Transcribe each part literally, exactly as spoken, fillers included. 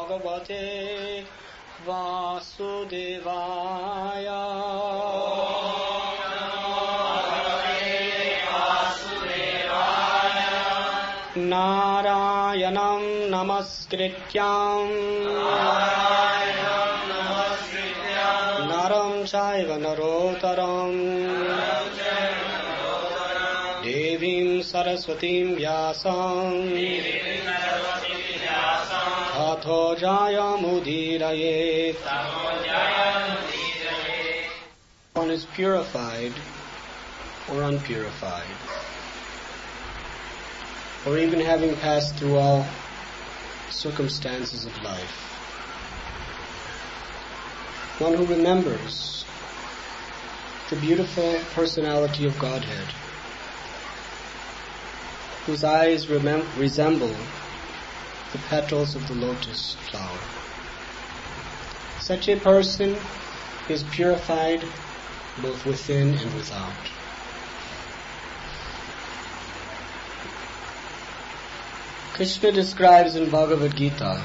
Bhagavate Vasudevaya. Narayanam namaskrityam Naram chaiva narotaram Devim saraswatim vyasam Tatho jayam udirayet. One is purified or unpurified, or even having passed through all circumstances of life. One who remembers the beautiful personality of Godhead, whose eyes remem- resemble the petals of the lotus flower. Such a person is purified both within and without. Krishna describes in Bhagavad Gita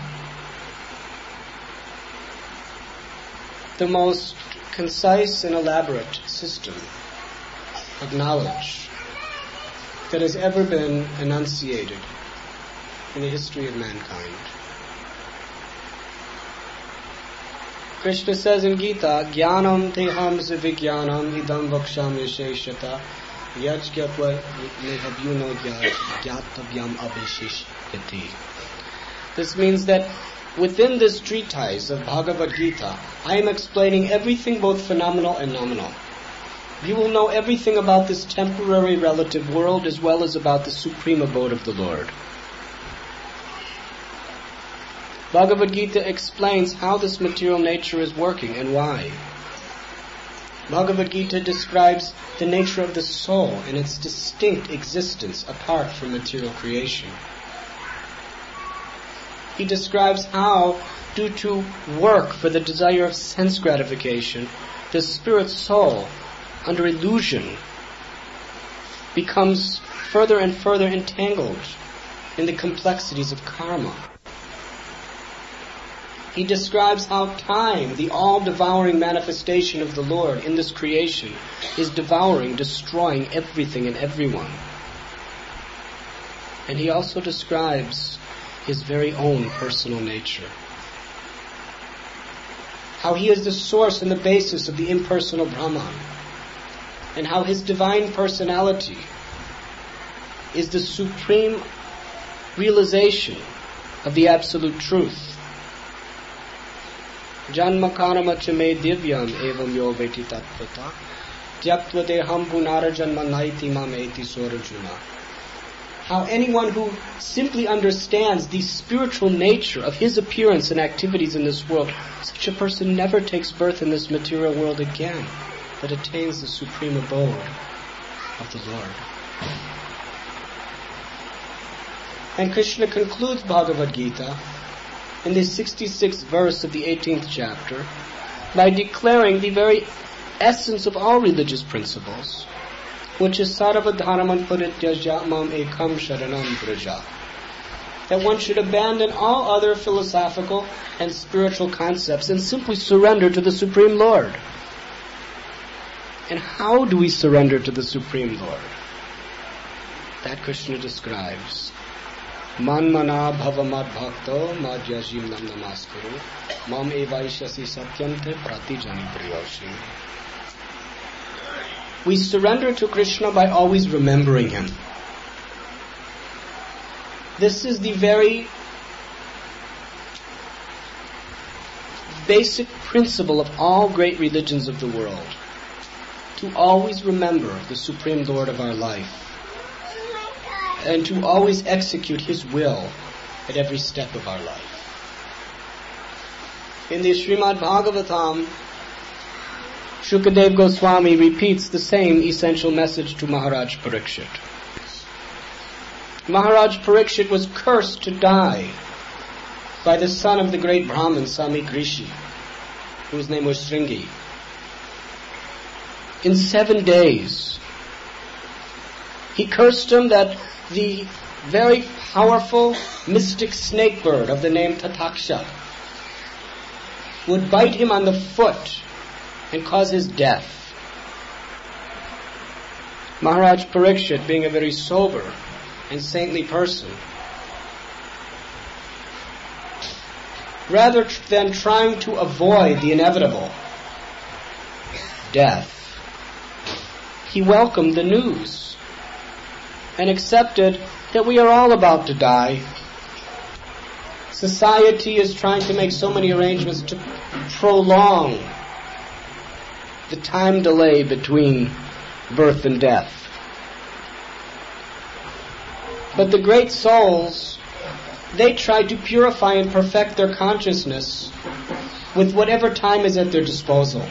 the most concise and elaborate system of knowledge that has ever been enunciated in the history of mankind. Krishna says in Gita, Jnanam teham savijnanam idam vaksham yasheshata yajgyatva nehabhyuno gyatavyam abhishishyati. This means that within this treatise of Bhagavad Gita, I am explaining everything both phenomenal and nominal. You will know everything about this temporary relative world as well as about the supreme abode of the Lord. Bhagavad Gita explains how this material nature is working and why. Bhagavad Gita describes the nature of the soul and its distinct existence apart from material creation. He describes how, due to work for the desire of sense gratification, the spirit soul, under illusion, becomes further and further entangled in the complexities of karma. He describes how time, the all-devouring manifestation of the Lord in this creation, is devouring, destroying everything and everyone. And he also describes his very own personal nature. How he is the source and the basis of the impersonal Brahman. And how his divine personality is the supreme realization of the absolute truth. Janma karma chame divyam evam yo veti tattvata tyaktva deham punara janma naiti mam eti sorajuna. How anyone who simply understands the spiritual nature of his appearance and activities in this world, such a person never takes birth in this material world again, but attains the supreme abode of the Lord. And Krishna concludes Bhagavad Gita in the sixty-sixth verse of the eighteenth chapter by declaring the very essence of all religious principles, which is sarva dharman parityaja mam ekam sharanam vraja. That one should abandon all other philosophical and spiritual concepts and simply surrender to the Supreme Lord. And how do we surrender to the Supreme Lord? That Krishna describes. Manmana bhavamad bhakto madhyajim nam namaskuru mam evaishasi satyante pratijani priyoshi. We surrender to Krishna by always remembering Him. This is the very basic principle of all great religions of the world. To always remember the Supreme Lord of our life. And to always execute His will at every step of our life. In the Srimad Bhagavatam, Shukadev Goswami repeats the same essential message to Maharaj Parikshit. Maharaj Parikshit was cursed to die by the son of the great Brahmin, Samik Rishi, whose name was Shringi. In seven days, he cursed him that the very powerful mystic snake bird of the name Tataksha would bite him on the foot and cause his death. Maharaj Parikshit, being a very sober and saintly person, rather than trying to avoid the inevitable death, he welcomed the news and accepted that we are all about to die. Society is trying to make so many arrangements to prolong the time delay between birth and death. But the great souls, they try to purify and perfect their consciousness with whatever time is at their disposal.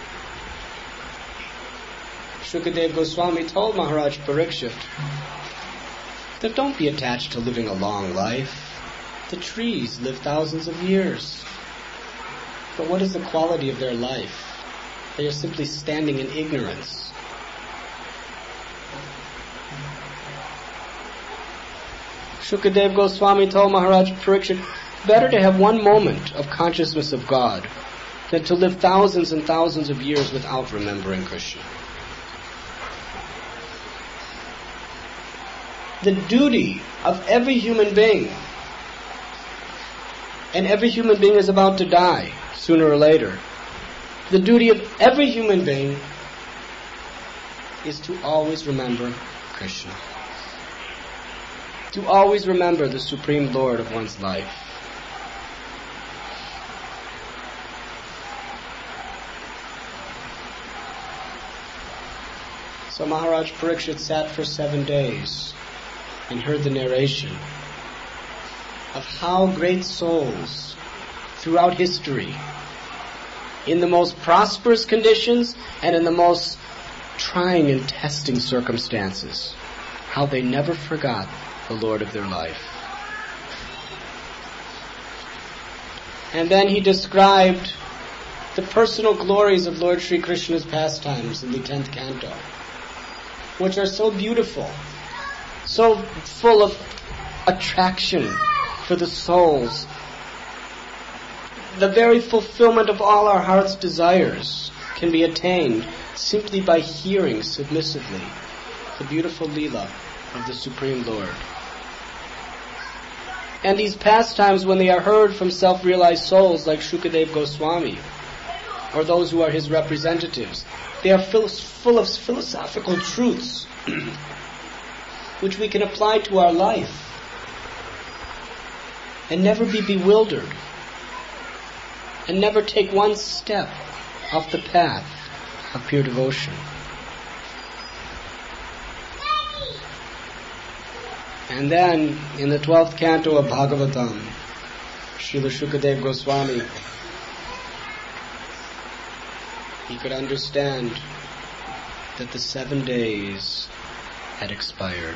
Shukadeva Goswami told Maharaj Parikshit that don't be attached to living a long life. The trees live thousands of years. But what is the quality of their life? They are simply standing in ignorance. Shukadeva Goswami told Maharaj Parikshit, better to have one moment of consciousness of God than to live thousands and thousands of years without remembering Krishna. The duty of every human being, and every human being is about to die sooner or later, the duty of every human being is to always remember Krishna. To always remember the Supreme Lord of one's life. So Maharaj Parikshit sat for seven days and heard the narration of how great souls throughout history, in the most prosperous conditions and in the most trying and testing circumstances, how they never forgot the Lord of their life. And then he described the personal glories of Lord Sri Krishna's pastimes in the tenth canto, which are so beautiful, so full of attraction for the souls. The very fulfillment of all our heart's desires can be attained simply by hearing submissively the beautiful Leela of the Supreme Lord. And these pastimes, when they are heard from self-realized souls like Shukadeva Goswami, or those who are his representatives, they are full, full of philosophical truths which we can apply to our life and never be bewildered and never take one step off the path of pure devotion. And then, in the twelfth canto of Bhagavatam, Srila Shukadeva Goswami, he could understand that the seven days had expired.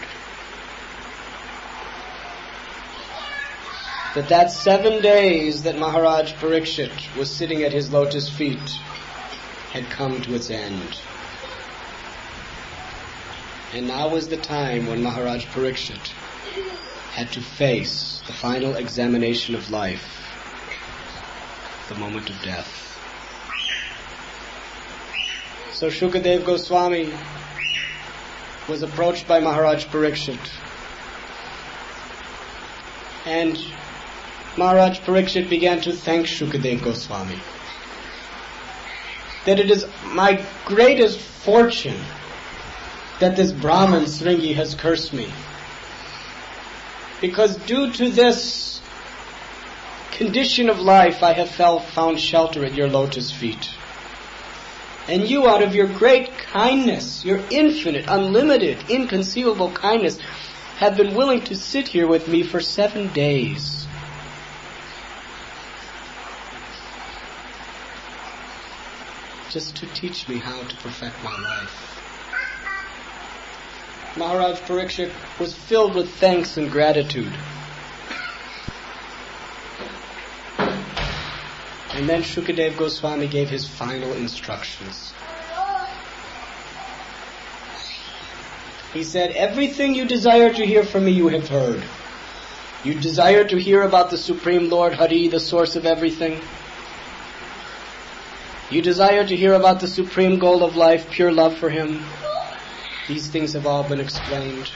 That that seven days that Maharaj Parikshit was sitting at his lotus feet had come to its end. And now was the time when Maharaj Parikshit had to face the final examination of life, the moment of death. So Shukadeva Goswami was approached by Maharaj Parikshit, and Maharaj Parikshit began to thank Shukadeva Goswami that it is my greatest fortune that this Brahman Sringi has cursed me, because due to this condition of life I have felt, found shelter at your lotus feet. And you, out of your great kindness, your infinite, unlimited, inconceivable kindness, have been willing to sit here with me for seven days. Just to teach me how to perfect my life. Maharaj Parikshit was filled with thanks and gratitude. And then Shukadeva Goswami gave his final instructions. He said, everything you desire to hear from me you have heard. You desire to hear about the Supreme Lord Hari, the source of everything. You desire to hear about the supreme goal of life, pure love for Him. These things have all been explained.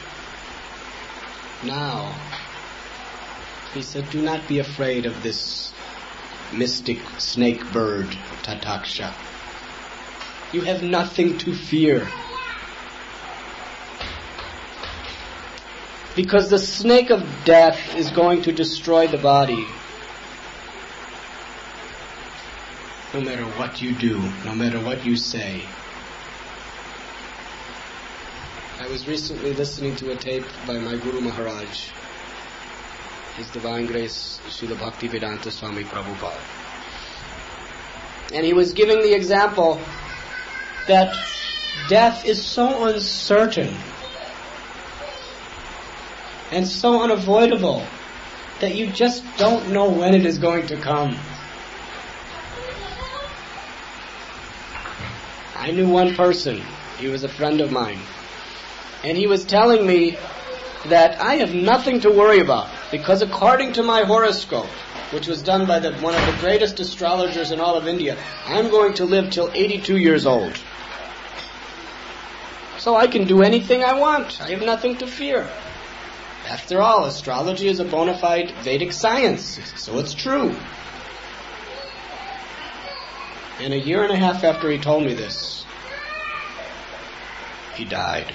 Now, he said, do not be afraid of this mystic snake bird, Tataksha. You have nothing to fear. Because the snake of death is going to destroy the body. No matter what you do, no matter what you say. I was recently listening to a tape by my Guru Maharaj, His Divine Grace, Srila Bhaktivedanta Swami Prabhupada. And he was giving the example that death is so uncertain and so unavoidable that you just don't know when it is going to come. I knew one person, he was a friend of mine, and he was telling me that I have nothing to worry about, because according to my horoscope, which was done by the, one of the greatest astrologers in all of India, I'm going to live till eighty-two years old. So I can do anything I want. I have nothing to fear. After all, astrology is a bona fide Vedic science, so it's true. And a year and a half after he told me this, he died.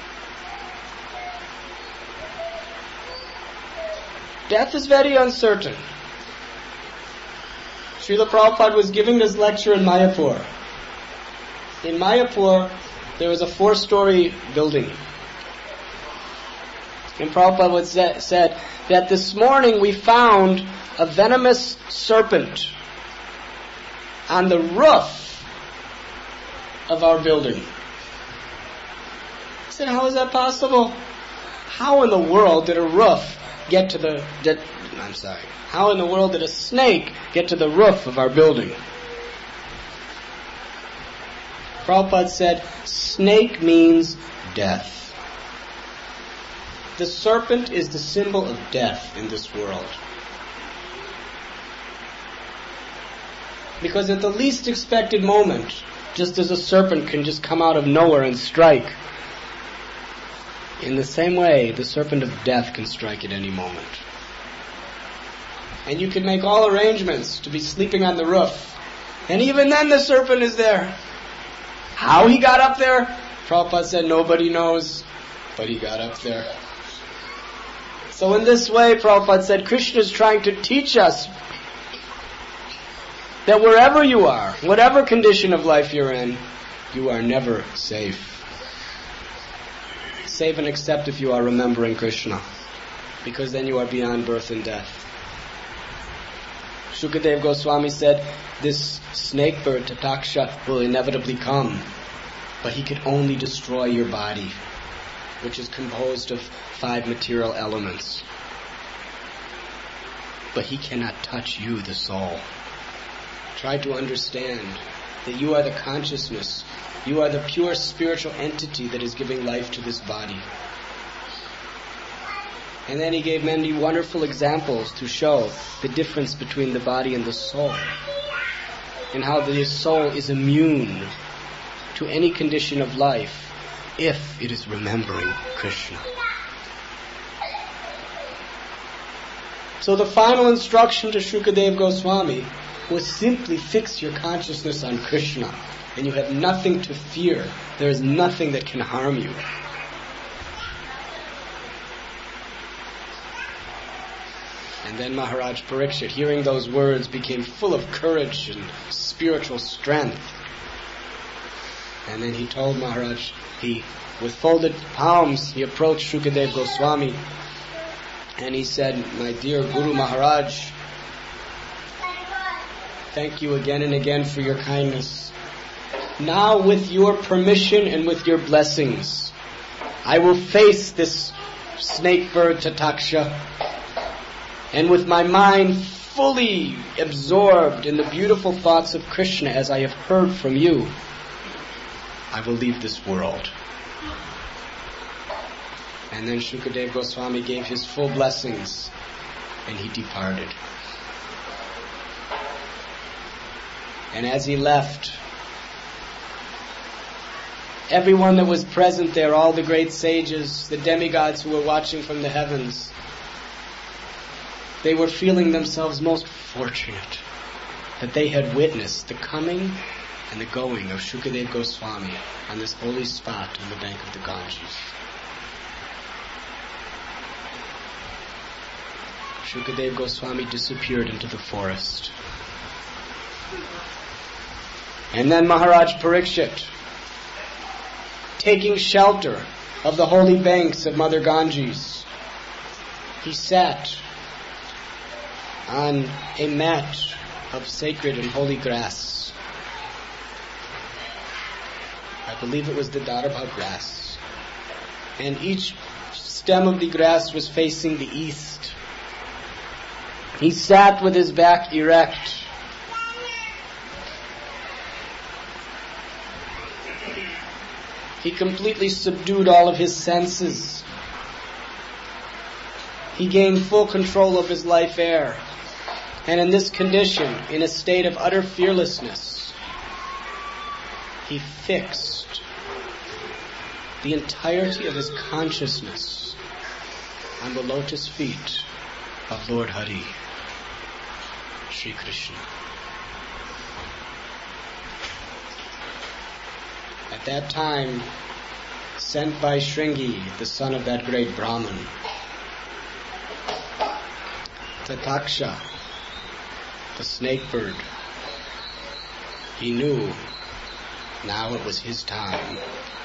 Death is very uncertain. Srila Prabhupada was giving this lecture in Mayapur. In Mayapur, there was a four-story building. And Prabhupada was said that this morning we found a venomous serpent on the roof of our building. I said, how is that possible? How in the world did a roof get to the... Did, I'm sorry. How in the world did a snake get to the roof of our building? Prabhupada said, snake means death. The serpent is the symbol of death in this world. Because at the least expected moment, just as a serpent can just come out of nowhere and strike, in the same way, the serpent of death can strike at any moment. And you can make all arrangements to be sleeping on the roof, and even then the serpent is there. How he got up there? Prabhupada said nobody knows, but he got up there. So in this way, Prabhupada said, Krishna is trying to teach us that wherever you are, whatever condition of life you're in, you are never safe. Save and except if you are remembering Krishna, because then you are beyond birth and death. Shukadeva Goswami said, this snake bird, Tataksha, will inevitably come, but he could only destroy your body, which is composed of five material elements. But he cannot touch you, the soul. Try to understand that you are the consciousness, you are the pure spiritual entity that is giving life to this body. And then he gave many wonderful examples to show the difference between the body and the soul, and how the soul is immune to any condition of life if it is remembering Krishna. So the final instruction to Shukadeva Goswami was simply fix your consciousness on Krishna, and you have nothing to fear. There is nothing that can harm you. And then Maharaj Parikshit, hearing those words, became full of courage and spiritual strength. And then he told Maharaj, he, with folded palms, he approached Shukadeva Goswami, and he said, my dear Guru Maharaj, thank you again and again for your kindness. Now, with your permission and with your blessings, I will face this snake bird Tataksha, and with my mind fully absorbed in the beautiful thoughts of Krishna as I have heard from you, I will leave this world. And then Shukadeva Goswami gave his full blessings, and he departed. And as he left, everyone that was present there, all the great sages, the demigods who were watching from the heavens, they were feeling themselves most fortunate that they had witnessed the coming and the going of Shukadeva Goswami on this holy spot on the bank of the Ganges. Shukadeva Goswami disappeared into the forest. And then Maharaj Parikshit, taking shelter of the holy banks of Mother Ganges, he sat on a mat of sacred and holy grass. I believe it was the Darbha grass. And each stem of the grass was facing the east. He sat with his back erect. He completely subdued all of his senses. He gained full control of his life air. And in this condition, in a state of utter fearlessness, he fixed the entirety of his consciousness on the lotus feet of Lord Hari, Sri Krishna. At that time, sent by Shringi, the son of that great Brahmin, Tataksha, the snake bird, he knew now it was his time.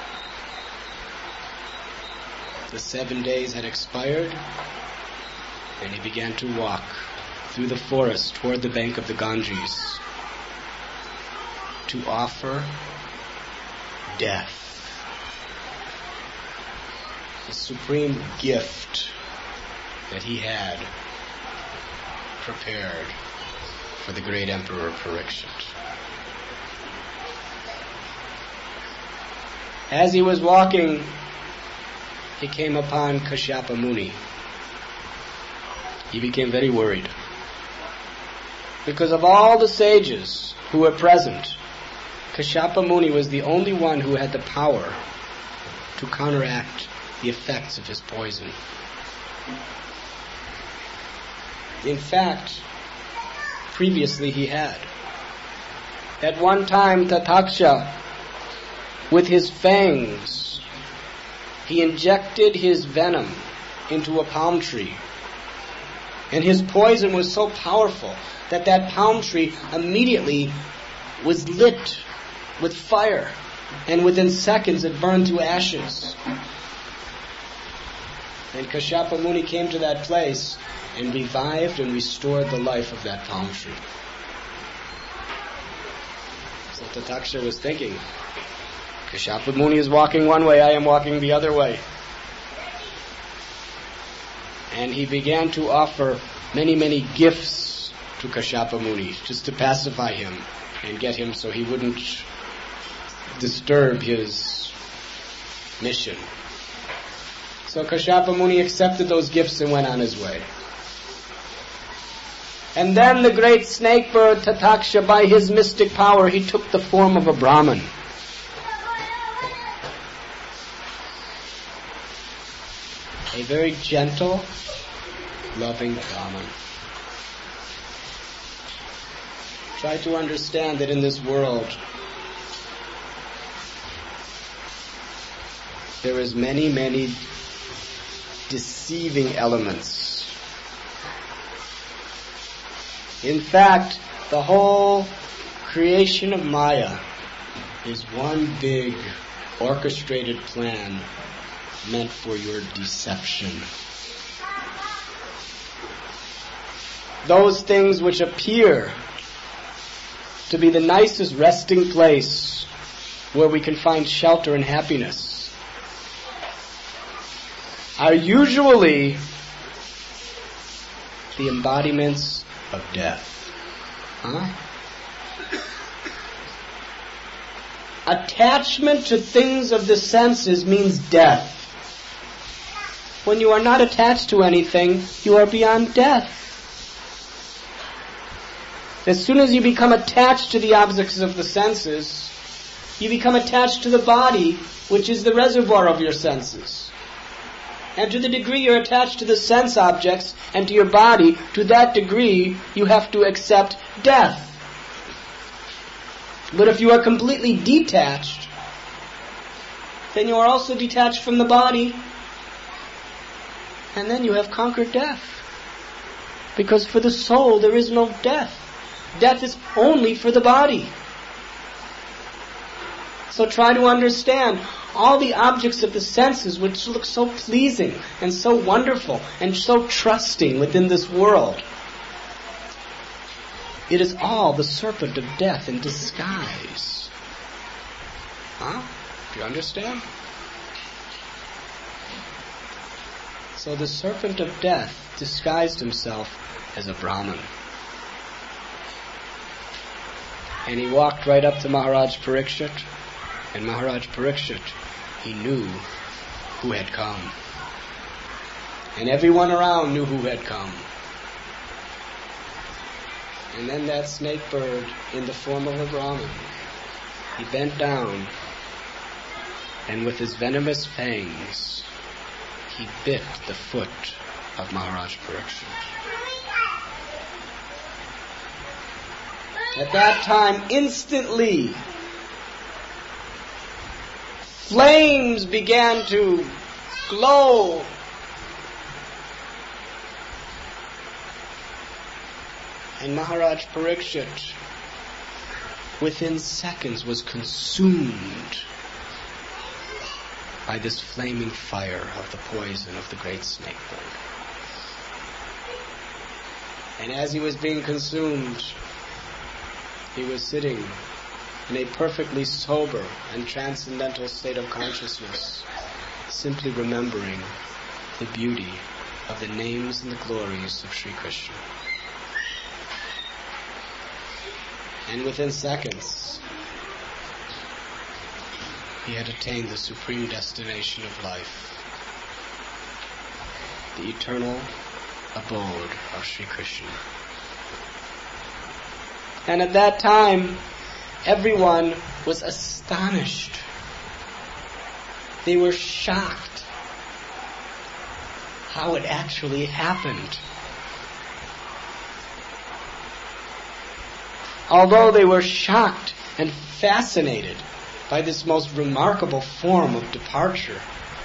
The seven days had expired, and he began to walk through the forest toward the bank of the Ganges to offer death, the supreme gift that he had prepared for the great Emperor Parikshit. As he was walking, he came upon Kashyapa Muni. He became very worried, because of all the sages who were present, Kashyapa Muni was the only one who had the power to counteract the effects of his poison. In fact, previously he had. At one time, Tataksha, with his fangs, he injected his venom into a palm tree. And his poison was so powerful that that palm tree immediately was lit with fire, and within seconds it burned to ashes. And Kashyapa Muni came to that place and revived and restored the life of that palm tree. So Tataksha was thinking, Kashyapa Muni is walking one way, I am walking the other way. And he began to offer many, many gifts to Kashyapa Muni, just to pacify him and get him so he wouldn't disturb his mission. So Kashyapa Muni accepted those gifts and went on his way. And then the great snake bird Tataksha, by his mystic power, he took the form of a Brahmin. A very gentle, loving Brahmin. Try to understand that in this world there is many, many deceiving elements. In fact, the whole creation of Maya is one big orchestrated plan meant for your deception. Those things which appear to be the nicest resting place where we can find shelter and happiness are usually the embodiments of death. Huh? Attachment to things of the senses means death. When you are not attached to anything, you are beyond death. As soon as you become attached to the objects of the senses, you become attached to the body, which is the reservoir of your senses. And to the degree you're attached to the sense objects and to your body, to that degree you have to accept death. But if you are completely detached, then you are also detached from the body, and then you have conquered death. Because for the soul there is no death. Death is only for the body. So try to understand all the objects of the senses which look so pleasing and so wonderful and so trusting within this world. It is all the serpent of death in disguise. Huh? Do you understand? So the serpent of death disguised himself as a Brahmin. And he walked right up to Maharaj Parikshit. And Maharaj Parikshit, he knew who had come. And everyone around knew who had come. And then that snake bird, in the form of a Brahmin, he bent down, and with his venomous fangs, he bit the foot of Maharaj Parikshit. At that time, instantly, flames began to glow. And Maharaj Parikshit, within seconds, was consumed by this flaming fire of the poison of the great snake bird. And as he was being consumed, he was sitting in a perfectly sober and transcendental state of consciousness, simply remembering the beauty of the names and the glories of Sri Krishna. And within seconds, he had attained the supreme destination of life, the eternal abode of Sri Krishna. And at that time, everyone was astonished. They were shocked how it actually happened. Although they were shocked and fascinated by this most remarkable form of departure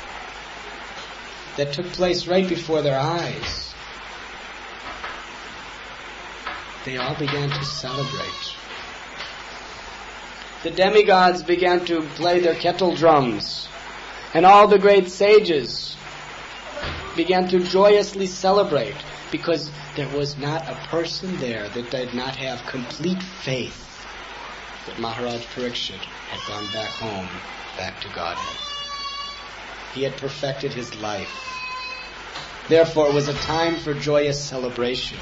that took place right before their eyes, they all began to celebrate. The demigods began to play their kettle drums, and all the great sages began to joyously celebrate, because there was not a person there that did not have complete faith that Maharaj Parikshit had gone back home, back to Godhead. He had perfected his life. Therefore, it was a time for joyous celebration.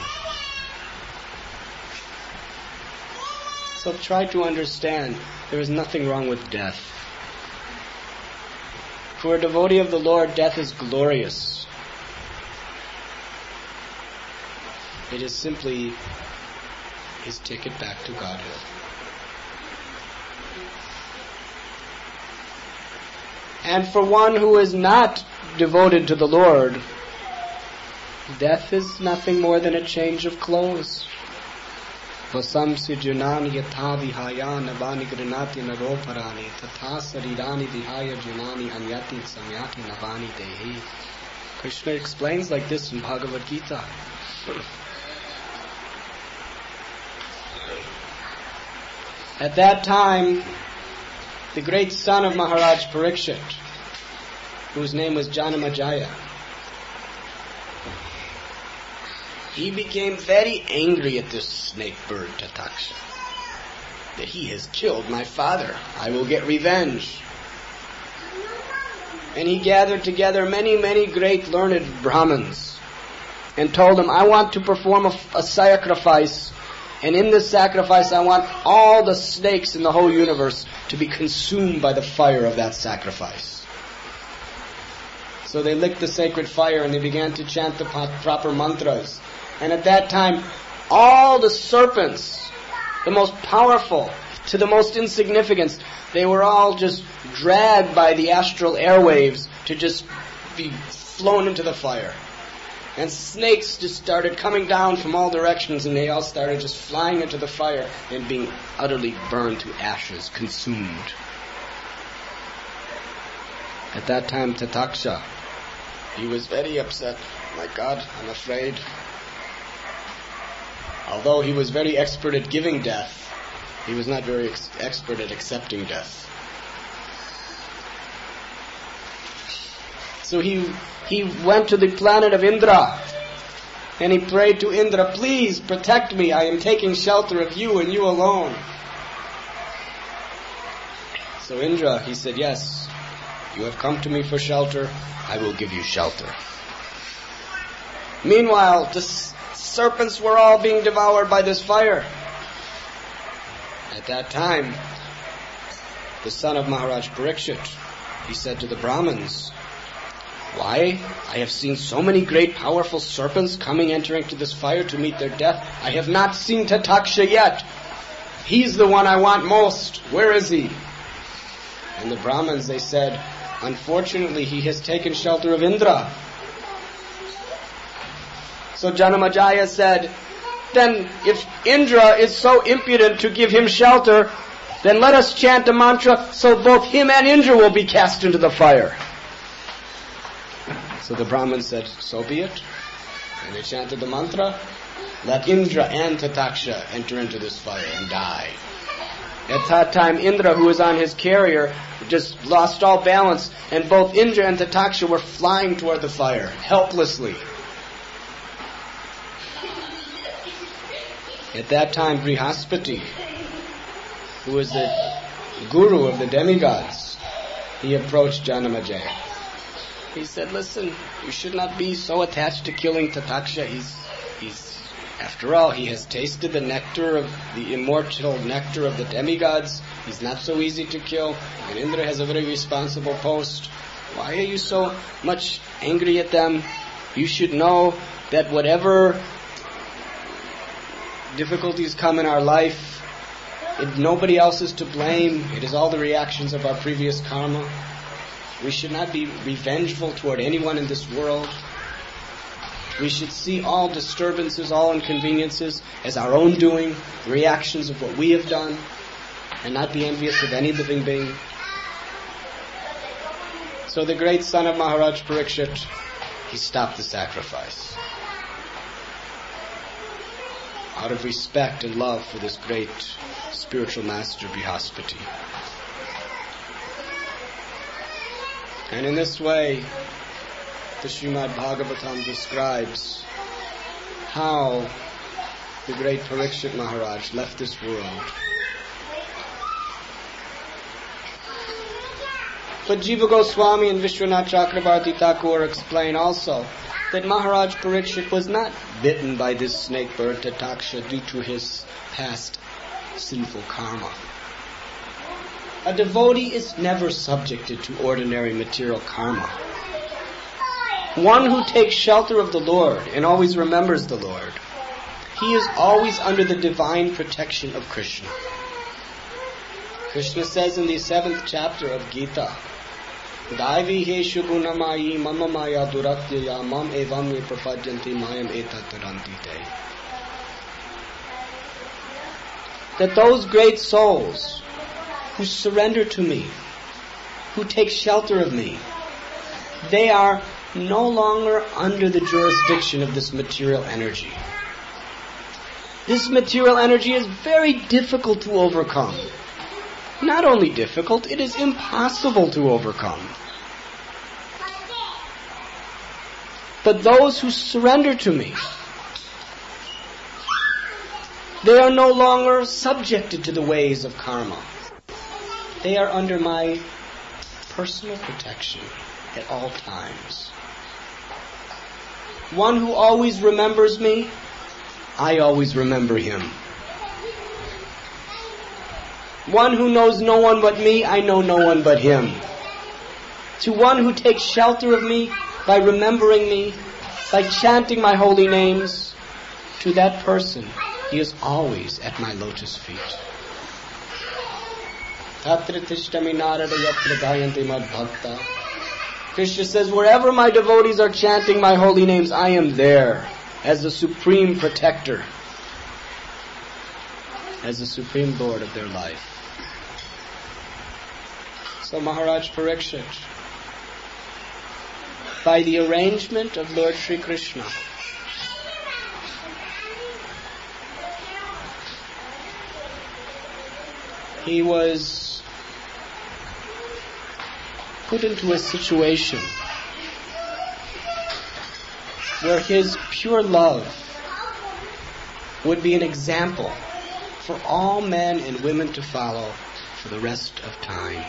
So try to understand, there is nothing wrong with death. For a devotee of the Lord, death is glorious. It is simply his ticket back to Godhead. And for one who is not devoted to the Lord, death is nothing more than a change of clothes. Vasamsi junani yatha vihaya navani granati naroparani tatha sarirani vihaya junani anyati samyati navani dehi. Krishna explains like this in Bhagavad Gita. At that time, the great son of Maharaj Parikshit, whose name was Janamajaya, he became very angry at this snake bird Tataksha, that he has killed my father. I will get revenge. And he gathered together many, many great learned Brahmins and told them, I want to perform a, a sacrifice, and in this sacrifice I want all the snakes in the whole universe to be consumed by the fire of that sacrifice. So they licked the sacred fire and they began to chant the proper mantras. And at that time, all the serpents, the most powerful to the most insignificant, they were all just dragged by the astral airwaves to just be flown into the fire. And snakes just started coming down from all directions, and they all started just flying into the fire and being utterly burned to ashes, consumed. At that time, Tataksha, he was very upset. My God, I'm afraid. Although he was very expert at giving death, he was not very ex- expert at accepting death. So he he went to the planet of Indra, and he prayed to Indra, please protect me, I am taking shelter of you and you alone. So Indra, he said, yes, you have come to me for shelter, I will give you shelter. Meanwhile, the s- serpents were all being devoured by this fire. At that time, the son of Maharaj Parikshit, he said to the Brahmins, why? I have seen so many great powerful serpents coming entering to this fire to meet their death. I have not seen Tataksha yet. He's the one I want most. Where is he? And the Brahmins, they said, unfortunately, he has taken shelter of Indra. So Janamejaya said, then if Indra is so impudent to give him shelter, then let us chant a mantra so both him and Indra will be cast into the fire. So the Brahmin said, so be it. And they chanted the mantra, let Indra and Tataksha enter into this fire and die. At that time, Indra, who was on his carrier, just lost all balance, and both Indra and Tataksha were flying toward the fire, helplessly. At that time, Brihaspati, who was the guru of the demigods, he approached Janamejaya. He said, listen, you should not be so attached to killing Tataksha. He's, he's, after all, he has tasted the nectar of the immortal nectar of the demigods. He's not so easy to kill. And Indra has a very responsible post. Why are you so much angry at them? You should know that whatever difficulties come in our life, it, nobody else is to blame. It is all the reactions of our previous karma. We should not be revengeful toward anyone in this world. We should see all disturbances, all inconveniences as our own doing, reactions of what we have done, and not be envious of any living being. So the great son of Maharaj Parikshit, he stopped the sacrifice. Out of respect and love for this great spiritual master Brihaspati. And in this way, the Srimad Bhagavatam describes how the great Parikshit Maharaj left this world. But Jiva Goswami and Vishwanath Chakrabarti Thakur explain also that Maharaj Parikshit was not bitten by this snake bird Tataksha due to his past sinful karma. A devotee is never subjected to ordinary material karma. One who takes shelter of the Lord and always remembers the Lord, he is always under the divine protection of Krishna. Krishna says in the seventh chapter of Gita, Daivi heshu gunamayi mama maya duratyaya mam evam me prapadyanti mayam etattarantite. That those great souls who surrender to me, who take shelter of me, they are no longer under the jurisdiction of this material energy. This material energy is very difficult to overcome. Not only difficult, it is impossible to overcome. But those who surrender to me, they are no longer subjected to the ways of karma. They are under my personal protection at all times. One who always remembers me, I always remember him. One who knows no one but me, I know no one but him. To one who takes shelter of me by remembering me, by chanting my holy names, to that person, he is always at my lotus feet. Krishna says, wherever my devotees are chanting my holy names, I am there as the supreme protector, as the supreme lord of their life. So Maharaj Parikshit, by the arrangement of Lord Sri Krishna, he was put into a situation where his pure love would be an example for all men and women to follow for the rest of time.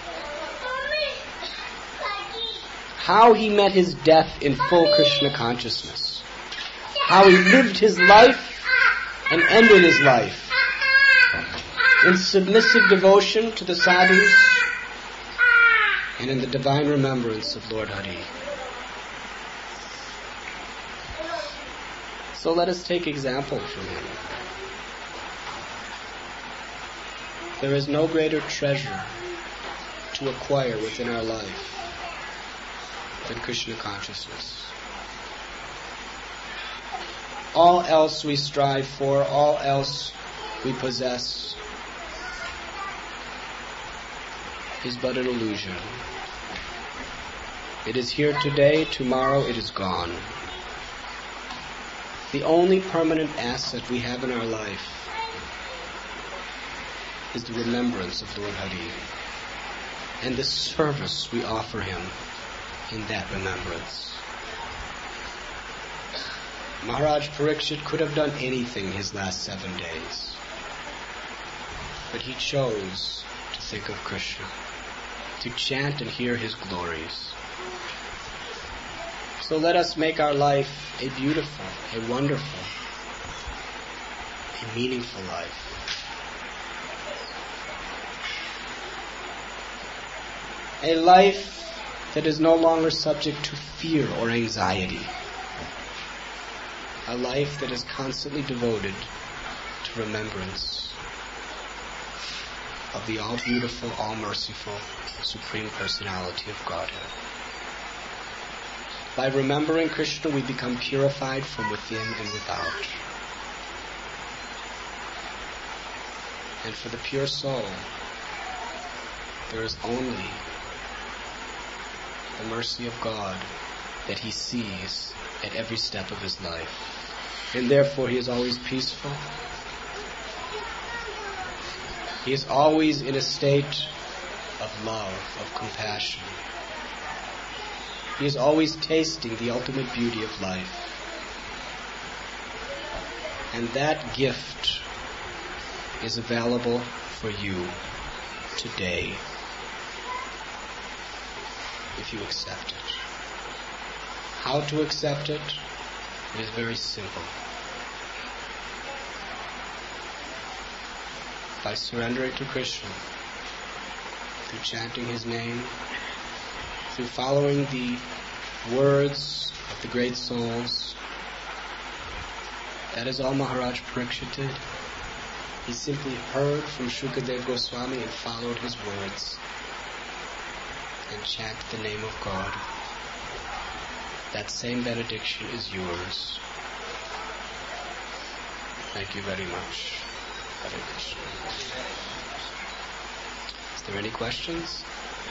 How he met his death in full Krishna consciousness. How he lived his life and ended his life in submissive devotion to the sadhus and in the divine remembrance of Lord Hari. So let us take example from him. There is no greater treasure to acquire within our life than Krishna consciousness. All else we strive for, all else we possess, is but an illusion. It is here today, tomorrow it is gone. The only permanent asset we have in our life is the remembrance of Lord Hari and the service we offer him in that remembrance. Maharaj Parikshit could have done anything his last seven days, but he chose to think of Krishna, to chant and hear his glories. So let us make our life a beautiful, a wonderful, a meaningful life. A life that is no longer subject to fear or anxiety. A life that is constantly devoted to remembrance of the all-beautiful, all-merciful, Supreme Personality of Godhead. By remembering Krishna, we become purified from within and without. And for the pure soul, there is only the mercy of God that he sees at every step of his life. And therefore he is always peaceful. He is always in a state of love, of compassion. He is always tasting the ultimate beauty of life. And that gift is available for you today, if you accept it. How to accept it? It is very simple. By surrendering to Krishna, through chanting his name, through following the words of the great souls. That is all Maharaj Parikshit did. He simply heard from Shukadev Goswami and followed his words and chanted the name of God. That same benediction is yours. Thank you very much. Hare Krishna. Is there any questions?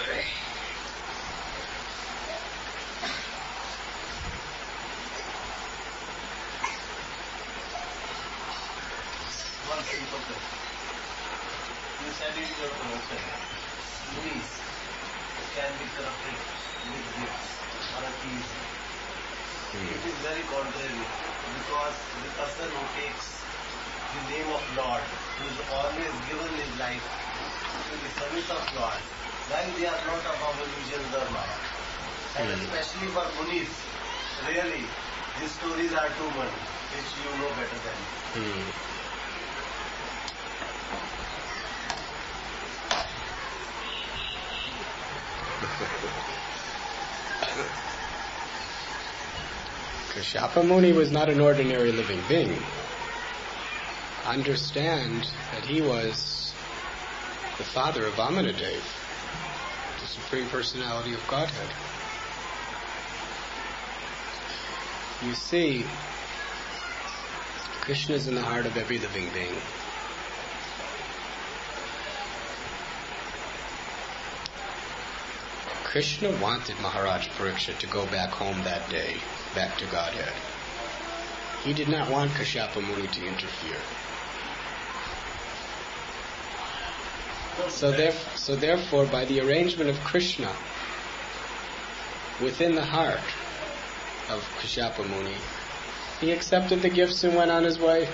One simple question. You said in your promotion, movies can be corrupted with gifts or a keys. It is very contrary, because the person who takes the name of Lord, who is always given his life to the service of God, then they are not above illusions or Maya. And especially for Munis, really, these stories are too much, which you know better than me. Kashyapa Muni was not an ordinary living being. Understand that he was the father of Vamanadev, the Supreme Personality of Godhead. You see, Krishna is in the heart of every living being. Krishna wanted Maharaj Parikshit to go back home that day, back to Godhead. He did not want Kashyapa Muni to interfere. So, there, so therefore, by the arrangement of Krishna within the heart of Kashyapa Muni, he accepted the gifts and went on his way.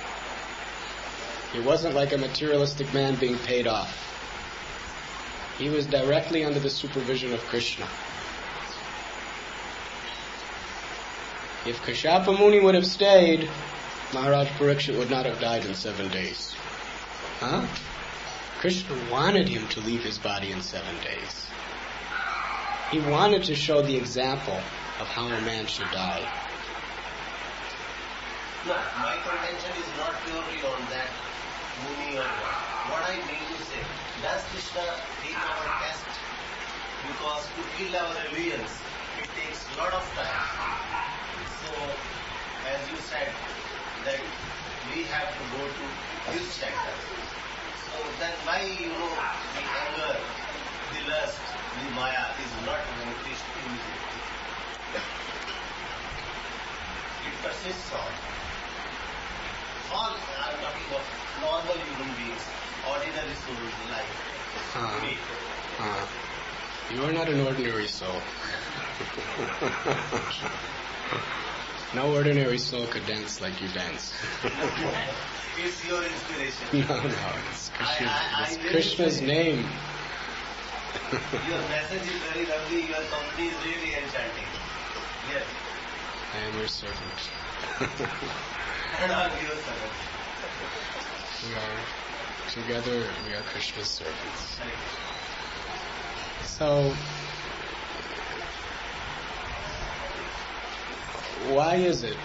He wasn't like a materialistic man being paid off. He was directly under the supervision of Krishna. If Kashyapa Muni would have stayed, Maharaj Parikshit would not have died in seven days. Huh? Krishna wanted him to leave his body in seven days. He wanted to show the example of how a man should die. No, my contention is not purely on that Muni or what. What I mean to say, does Krishna take our test? Because to kill our religions, it takes a lot of time. So, as you said, that we have to go to this center. So then why, you know, the anger, the lust, the maya is not vanquished immediately. It persists on. All, I'm talking of normal human beings, ordinary souls, life. Uh, uh, you are not an ordinary soul. No ordinary soul could dance like you dance. It's your inspiration. No, no, it's, Krishna, I, I, it's I really Krishna's name. Your message is very lovely, your company is really enchanting. Yes. I am your servant. And I'm your servant. We are together, we are Krishna's servants. So, why is it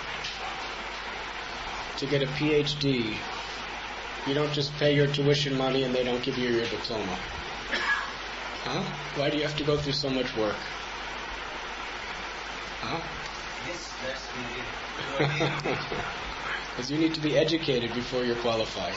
to get a P H D, you don't just pay your tuition money and they don't give you your diploma? Huh? Why do you have to go through so much work? Huh? Yes, that's needed. Because you need to be educated before you're qualified.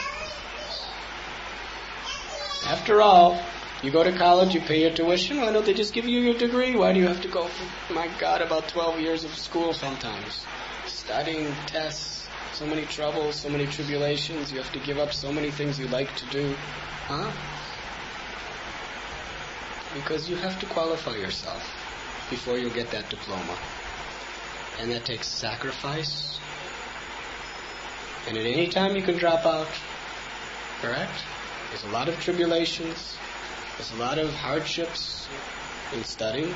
After all, you go to college, you pay your tuition, why don't they just give you your degree? Why do you have to go for, my God, about twelve years of school sometimes? Studying, tests, so many troubles, so many tribulations, you have to give up so many things you like to do. Huh? Because you have to qualify yourself before you get that diploma. And that takes sacrifice. And at any time you can drop out. Correct? There's a lot of tribulations. There's a lot of hardships in studying.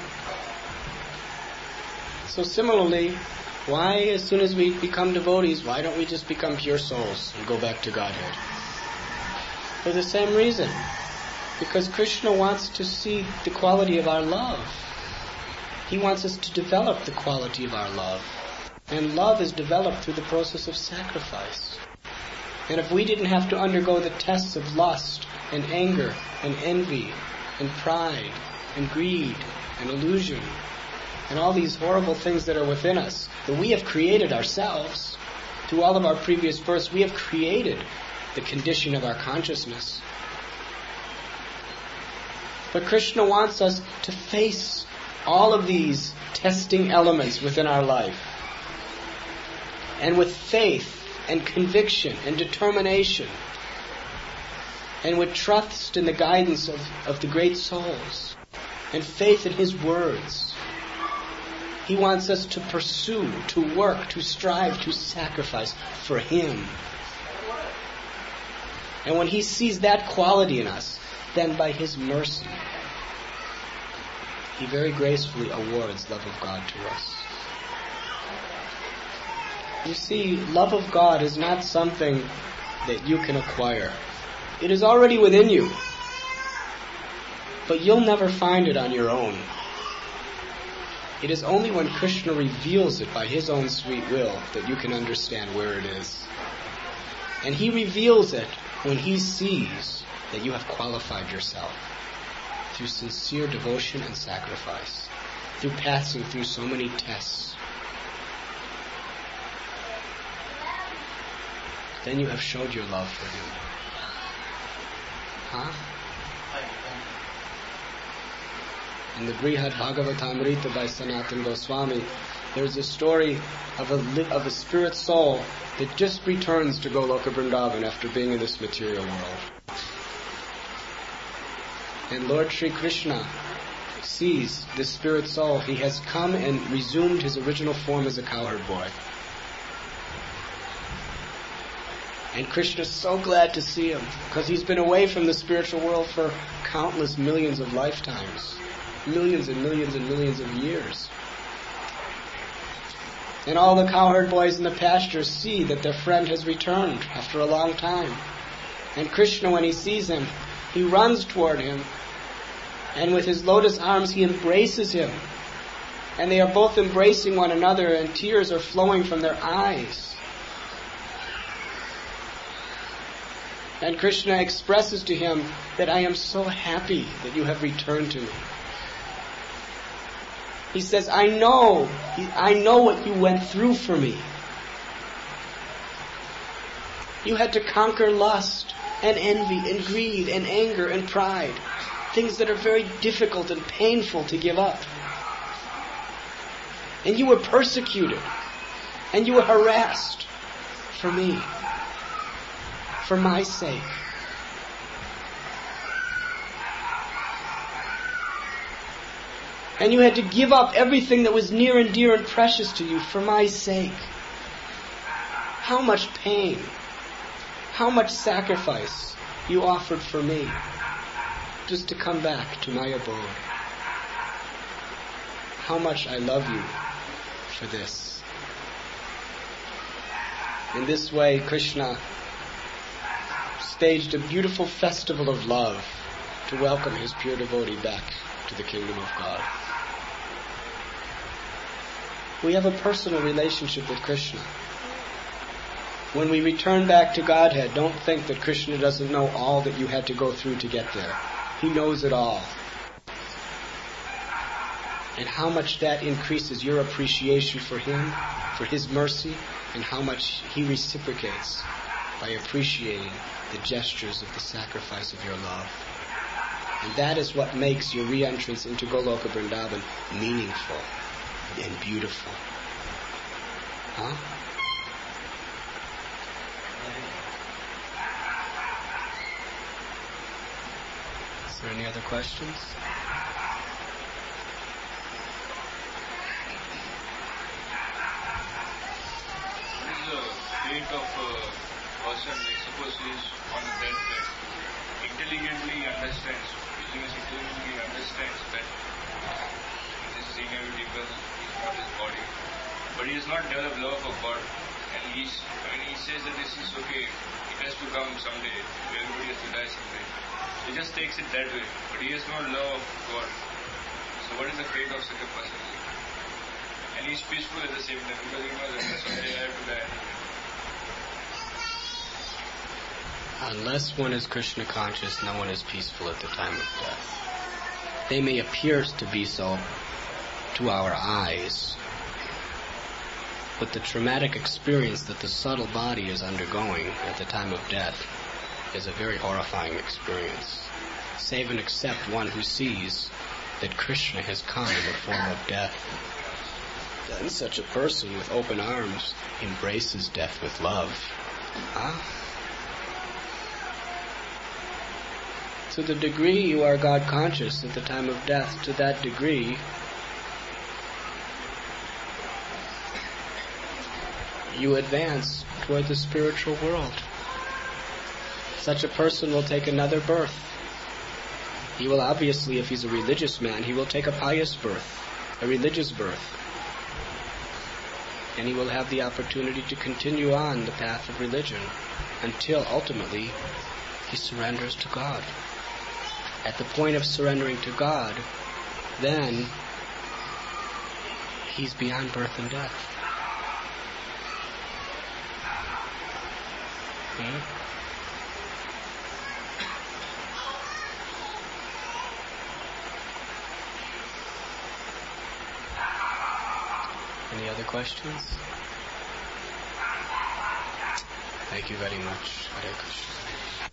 So similarly, why as soon as we become devotees, why don't we just become pure souls and go back to Godhead? For the same reason. Because Krishna wants to see the quality of our love. He wants us to develop the quality of our love. And love is developed through the process of sacrifice. And if we didn't have to undergo the tests of lust and anger and envy and pride and greed and illusion and all these horrible things that are within us that we have created ourselves through all of our previous births, we have created the condition of our consciousness. But Krishna wants us to face all of these testing elements within our life. And with faith and conviction and determination and with trust in the guidance of, of the great souls and faith in His words, He wants us to pursue, to work, to strive, to sacrifice for Him. And when He sees that quality in us, then by His mercy, He very gracefully awards love of God to us. You see, love of God is not something that you can acquire. It is already within you. But you'll never find it on your own. It is only when Krishna reveals it by his own sweet will that you can understand where it is. And he reveals it when he sees that you have qualified yourself through sincere devotion and sacrifice, through passing through so many tests. Then you have showed your love for him. Huh? In the Brihad Bhagavatamrita by Sanatana Goswami, there's a story of a li- of a spirit soul that just returns to Goloka Vrindavan after being in this material world. And Lord Sri Krishna sees this spirit soul. He has come and resumed his original form as a cowherd boy. And Krishna is so glad to see him, because he's been away from the spiritual world for countless millions of lifetimes. Millions and millions and millions of years. And all the cowherd boys in the pasture see that their friend has returned after a long time. And Krishna, when he sees him, he runs toward him, and with his lotus arms he embraces him. And they are both embracing one another, and tears are flowing from their eyes. And Krishna expresses to him that I am so happy that you have returned to me. He says, I know, I know what you went through for me. You had to conquer lust and envy and greed and anger and pride. Things that are very difficult and painful to give up. And you were persecuted. And you were harassed for me. For my sake. And you had to give up everything that was near and dear and precious to you for my sake. How much pain, how much sacrifice you offered for me just to come back to my abode. How much I love you for this. In this way, Krishna staged a beautiful festival of love to welcome his pure devotee back to the kingdom of God. We have a personal relationship with Krishna. When we return back to Godhead, don't think that Krishna doesn't know all that you had to go through to get there. He knows it all. And how much that increases your appreciation for him, for his mercy, and how much he reciprocates by appreciating the gestures of the sacrifice of your love. And that is what makes your re-entrance into Goloka Vrindavan meaningful and beautiful. Huh? Is there any other questions? What is the fate of a person, like suppose he is on a deathbed, intelligently understands, using his intelligently understands that this is inevitable, is not his body, but he has not developed love for God, and he's, I mean, he says that this is okay, it has to come someday, everybody has to die someday. He just takes it that way, but he has no love of God. So what is the fate of such a person? And he's peaceful at the same time, because he knows that someday I have to die. Unless one is Krishna conscious, no one is peaceful at the time of death. They may appear to be so to our eyes, but the traumatic experience that the subtle body is undergoing at the time of death is a very horrifying experience, save and except one who sees that Krishna has come in the form of death. Then such a person with open arms embraces death with love. Huh? To the degree you are God conscious at the time of death, to that degree you advance toward the spiritual world. Such a person will take another birth. He will obviously, if he's a religious man, he will take a pious birth, a religious birth. And he will have the opportunity to continue on the path of religion until ultimately he surrenders to God. At the point of surrendering to God, then He's beyond birth and death. Hmm? Any other questions? Thank you very much. Hare Krishna.